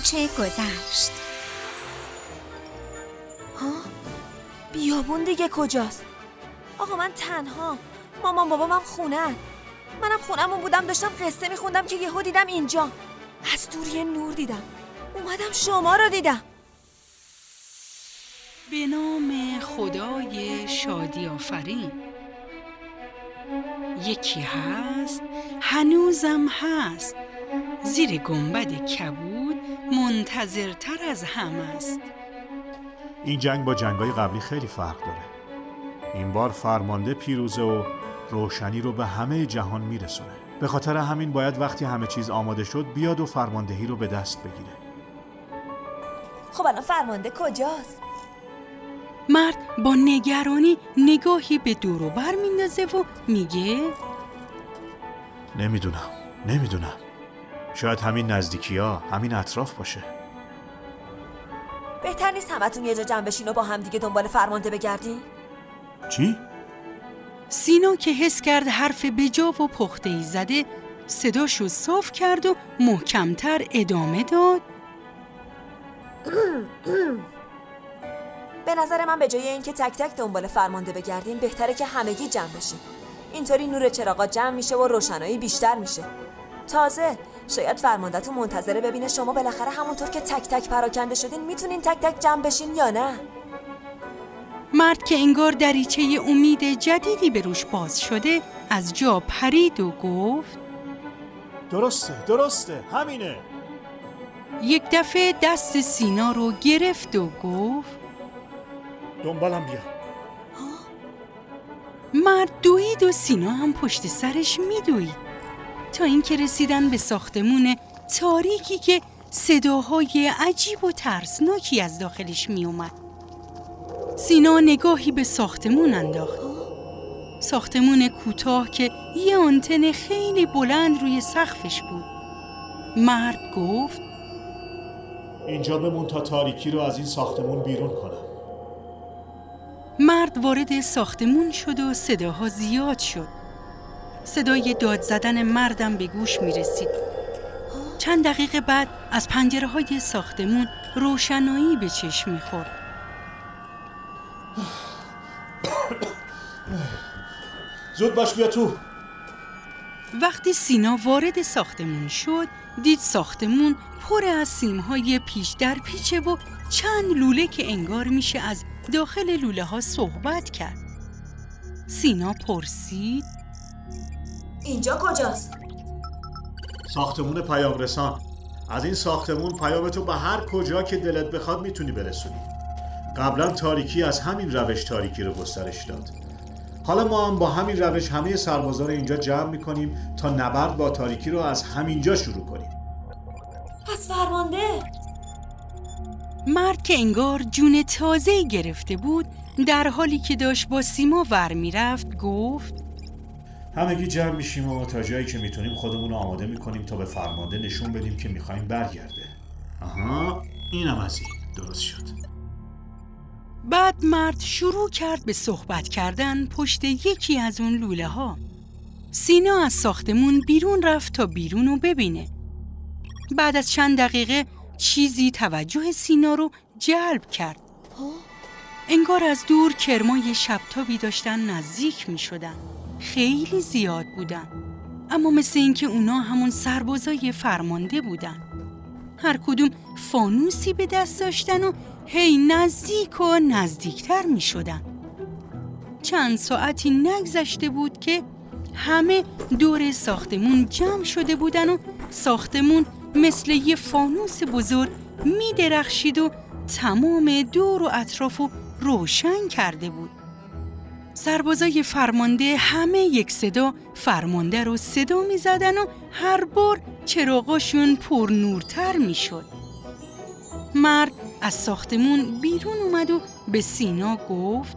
آنچه گذشت. ها؟ بیابون دیگه کجاست؟ آقا من تنها، مامان بابام هم خونه‌ان. منم خونمون بودم داشتم قصه میخوندم که یهو دیدم اینجا از دور یه نور دیدم، اومدم شما رو دیدم. به نام خدای شادی آفرین. یکی هست هنوزم هست، زیر گنبد کبود منتظرتر از همه است. این جنگ با جنگای قبلی خیلی فرق داره. این بار فرمانده پیروزه و روشنی رو به همه جهان میرسونه. به خاطر همین باید وقتی همه چیز آماده شد بیاد و فرماندهی رو به دست بگیره. خب الان فرمانده کجاست؟ مرد با نگرانی نگاهی به دور و بر میندازه و میگه نمیدونم. شاید همین نزدیکی‌ها، همین اطراف باشه. بهتر نیست همتون یه جا جمع بشین و با هم دیگه دنبال فرمانده بگردین؟ چی؟ سینا که حس کرد حرف بجا و پخته‌ای زده، صداشو صاف کرد و محکمتر ادامه داد. به نظر من به جای اینکه تک تک دنبال فرمانده بگردین بهتره که همگی جمع بشین. اینطوری نور چراغا جمع میشه و روشنایی بیشتر میشه. تازه شاید فرمانده‌تون منتظره ببینه شما بالاخره همونطور که تک تک پراکنده شدین میتونین تک تک جمع بشین یا نه. مرد که انگار دریچه امید جدیدی به روش باز شده از جا پرید و گفت درسته همینه. یک دفعه دست سینا رو گرفت و گفت دنبالم بیا. مرد دوید و سینا هم پشت سرش میدوید تا اینکه رسیدن به ساختمون تاریکی که صداهای عجیب و ترسناکی از داخلش می اومد. سینا نگاهی به ساختمون انداخت. ساختمون کوتاه که یه آنتن خیلی بلند روی سقفش بود. مرد گفت اینجا بمون تا تاریکی رو از این ساختمون بیرون کنم. مرد وارد ساختمون شد و صداها زیاد شد. صدای داد زدن مردم به گوش می رسید. چند دقیقه بعد از پنجره‌های ساختمون روشنایی به چشم می خورد. زود باش بیا تو. وقتی سینا وارد ساختمون شد دید ساختمون پر از سیم‌های پیش در پیچه و چند لوله که انگار میشه از داخل لوله ها صحبت کرد. سینا پرسید اینجا کجاست؟ ساختمون پیام رسان. از این ساختمون پیامتو به هر کجا که دلت بخواد میتونی برسونی. قبلا تاریکی از همین روش تاریکی رو گسترش داد. حالا ما هم با همین روش همه سربازا رو اینجا جمع میکنیم تا نبرد با تاریکی رو از همینجا شروع کنیم. پس فرمانده؟ مرد که انگار جون تازه‌ای گرفته بود در حالی که داشت با سیما ور میرفت گفت همگی جمع میشیم و تا جایی که میتونیم خودمون رو آماده میکنیم تا به فرمانده نشون بدیم که میخوایم برگرده. آها، اینم از این درست شد. بعد مرد شروع کرد به صحبت کردن پشت یکی از اون لوله ها. سینا از ساختمون بیرون رفت تا بیرون رو ببینه. بعد از چند دقیقه چیزی توجه سینا رو جلب کرد. انگار از دور کرمای شبتابی داشتن نزدیک می شدن. خیلی زیاد بودن. اما مثل اینکه اونا همون سربازای فرمانده بودن. هر کدوم فانوسی به دست داشتن و هی نزدیک و نزدیکتر می شدن. چند ساعتی نگذشته بود که همه دور ساختمون جمع شده بودن و ساختمون مثل یه فانوس بزرگ می درخشید و تمام دور و اطرافو روشن کرده بود. سربازای فرمانده همه یک صدا فرمانده رو صدا می زدن و هر بار چراغاشون پر نورتر می شد. مرد از ساختمون بیرون اومد و به سینا گفت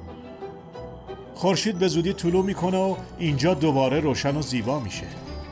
خورشید به زودی طلوع میکنه و اینجا دوباره روشن و زیبا میشه.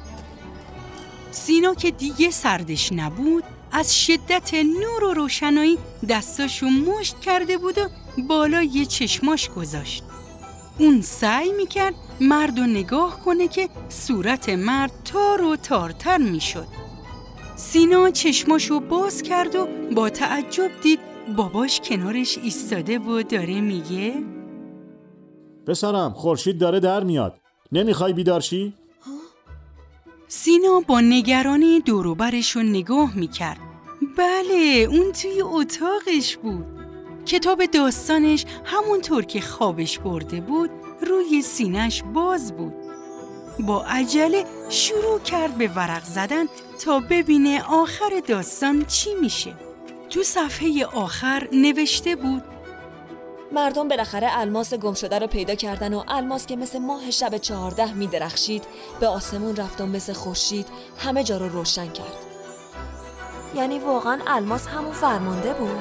سینا که دیگه سردش نبود از شدت نور و روشنایی دستاشو مشت کرده بود و بالای چشماش گذاشت. اون سعی میکرد مرد رو نگاه کنه که صورت مرد تار و تارتر میشد. سینا چشماشو باز کرد و با تعجب دید باباش کنارش ایستاده و داره میگه پسرم خورشید داره در میاد، نمیخوای بیدار شی؟ سینا با نگرانی دور و برشو نگاه میکرد. بله، اون توی اتاقش بود. کتاب داستانش همونطور که خوابش برده بود روی سینه‌اش باز بود. با عجله شروع کرد به ورق زدن تا ببینه آخر داستان چی میشه. تو صفحه آخر نوشته بود مردم بالاخره الماس گم شده رو پیدا کردن و الماس که مثل ماه شب 14 می درخشید به آسمون رفت و مثل خورشید همه جا رو روشن کرد. یعنی واقعا الماس همون فرمانده بود؟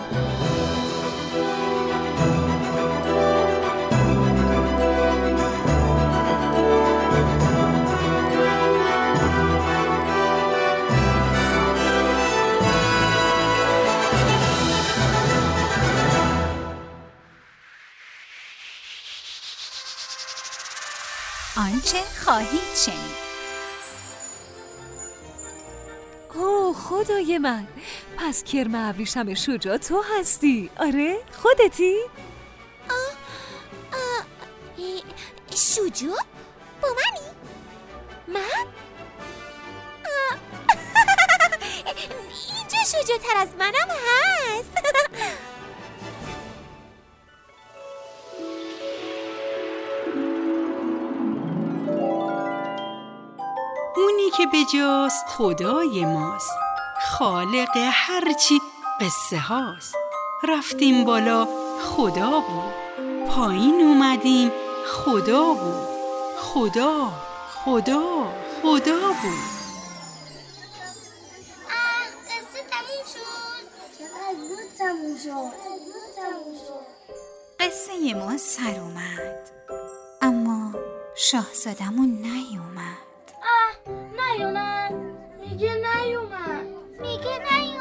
آنچه خواهید شنید. اوه خدای من، پس کرم ابریشم شجاع تو هستی؟ آره؟ خودتی؟ شجاع؟ با منی؟ من؟ اینجا شجاع تر از منم هست. اونی که بجاست خدای ماست، خالق هرچی قصه هاست. رفتیم بالا خدا بود، پایین اومدیم خدا بود. خدا خدا خدا بود. قصه تموم شد. چقدر زود تموم شد. قصه ما سر اومد، اما شاهزادمون نیومد. نیومد. میگه نیومد.